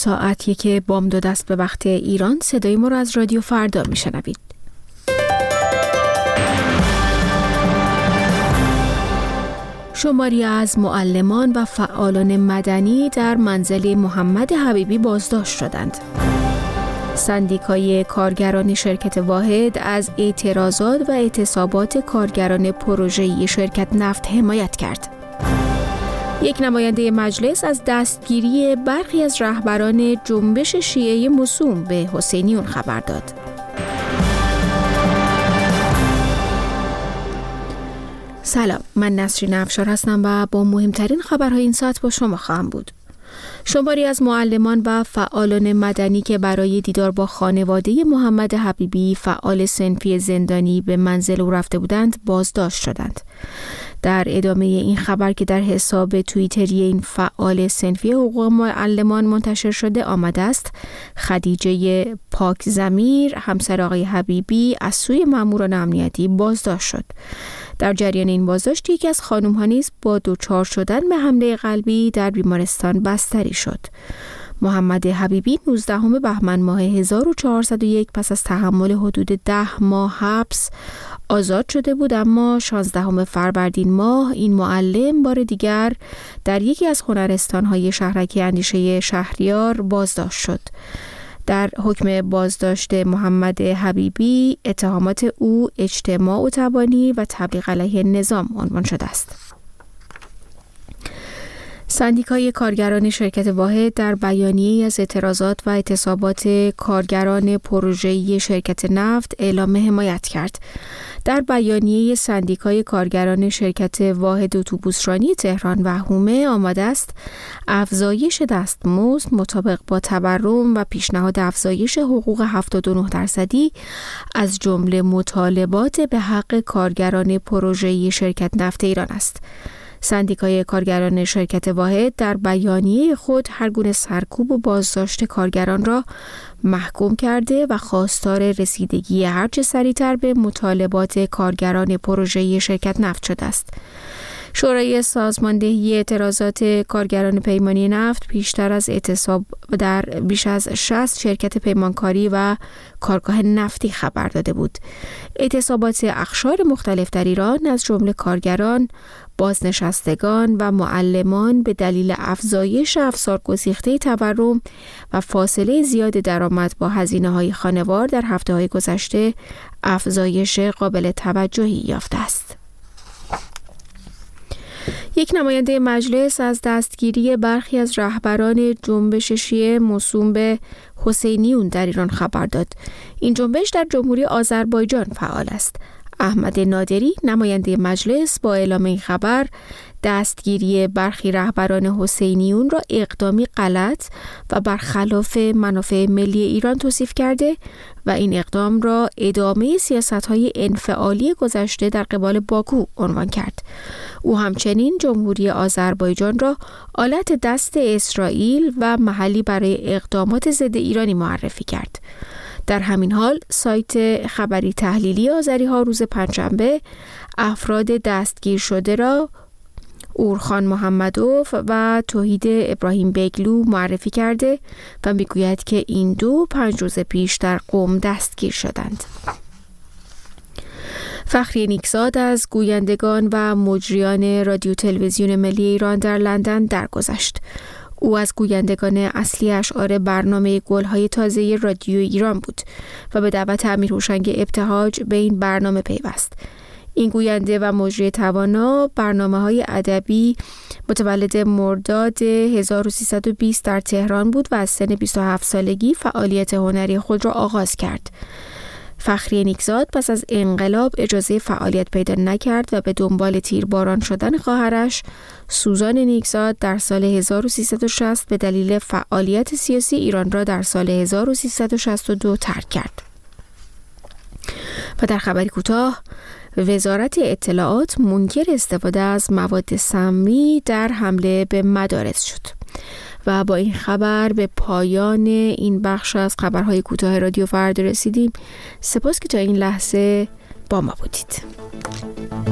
ساعت 1 بامداد است به وقت ایران. صدای ما را از رادیو فردا میشنوید. شماری از معلمان و فعالان مدنی در منزل محمد حبیبی بازداشت شدند. سندیکای کارگران شرکت واحد از اعتراضات و اعتصابات کارگران پروژه‌ای شرکت نفت حمایت کرد. یک نماینده مجلس از دستگیری برخی از رهبران جنبش شیعه موسوم به حسینیون خبر داد. سلام، من نسرین افشار هستم و با مهمترین خبرهای این ساعت با شما خواهم بود. شماری از معلمان و فعالان مدنی که برای دیدار با خانواده محمد حبیبی فعال صنفی زندانی به منزل او رفته بودند بازداشت شدند. در ادامه این خبر که در حساب توییتری این فعال صنفی حقوق معلمان منتشر شده آمده است، خدیجه پاک ضمیر همسر آقای حبیبی از سوی ماموران امنیتی بازداشت شد. در جریان این بازداشت یکی از خانم‌ها نیز با دچار شدن به حمله قلبی در بیمارستان بستری شد. محمد حبیبی 19 بهمن ماه 1401 پس از تحمل حدود 10 ماه حبس آزاد شده بود، اما 16 فروردین ماه این معلم بار دیگر در یکی از هنرستان‌های شهرک اندیشه شهریار بازداشت شد. در حکم بازداشت محمد حبیبی اتهامات او اجتماع و تبانی و تبلیغ علیه نظام عنوان شده است. سندیکای کارگران شرکت واحد در بیانیه‌ای از اعتراضات و اعتصابات کارگران پروژه‌ای شرکت نفت اعلام حمایت کرد. در بیانیه سندیکای کارگران شرکت واحد اتوبوسرانی تهران و حومه آمده است افزایش دستمزد مطابق با تورم و پیشنهاد افزایش حقوق 79% از جمله مطالبات به حق کارگران پروژه‌ای شرکت نفت ایران است. سندیکای کارگران شرکت واحد در بیانیه خود هر گونه سرکوب و بازداشت کارگران را محکوم کرده و خواستار رسیدگی هرچه سریعتر به مطالبات کارگران پروژه‌ای شرکت نفت شده است. شورای سازماندهی اعتراضات کارگران پیمانی نفت پیشتر از اعتصاب در بیش از 60 شرکت پیمانکاری و کارگاه نفتی خبر داده بود. اعتصابات اقشار مختلف در ایران از جمله کارگران، بازنشستگان و معلمان به دلیل افزایش افسارگسیخته تورم و فاصله زیاد درآمد با هزینه‌های خانوار در هفته‌های گذشته افزایش قابل توجهی یافته است. یک نماینده مجلس از دستگیری برخی از رهبران جنبش شیعه موسوم به حسینیون در ایران خبر داد. این جنبش در جمهوری آذربایجان فعال است. احمد نادری نماینده مجلس با اعلام این خبر دستگیری برخی رهبران حسینیون را اقدامی غلط و برخلاف منافع ملی ایران توصیف کرده و این اقدام را ادامه سیاست‌های انفعالی گذشته در قبال باکو عنوان کرد. او همچنین جمهوری آذربایجان را آلت دست اسرائیل و محلی برای اقدامات ضد ایرانی معرفی کرد. در همین حال سایت خبری تحلیلی آذری‌ها روز پنجشنبه افراد دستگیر شده را اورخان محمدوف و توحید ابراهیم بیگلو معرفی کرده و میگوید که این دو 5 روز پیش در قم دستگیر شدند. فخری نیکزاد از گویندگان و مجریان رادیو تلویزیون ملی ایران در لندن درگذشت. او از گویندگان اصلی اشعار برنامه گل‌های تازه رادیو ایران بود و به دعوت امیر هوشنگ ابتهاج به این برنامه پیوست. این گوینده و مجری توانا برنامه‌های ادبی متولد مرداد 1320 در تهران بود و از سن 27 سالگی فعالیت هنری خود را آغاز کرد. فخری نیکزاد پس از انقلاب اجازه فعالیت پیدا نکرد و به دنبال تیرباران شدن خواهرش سوزان نیکزاد در سال 1360 به دلیل فعالیت سیاسی ایران را در سال 1362 ترک کرد. و در خبری کوتاه، وزارت اطلاعات منکر استفاده از مواد سمی در حمله به مدارس شد. و با این خبر به پایان این بخش از خبرهای کوتاه رادیو فردا رسیدیم. سپاس که تا این لحظه با ما بودید.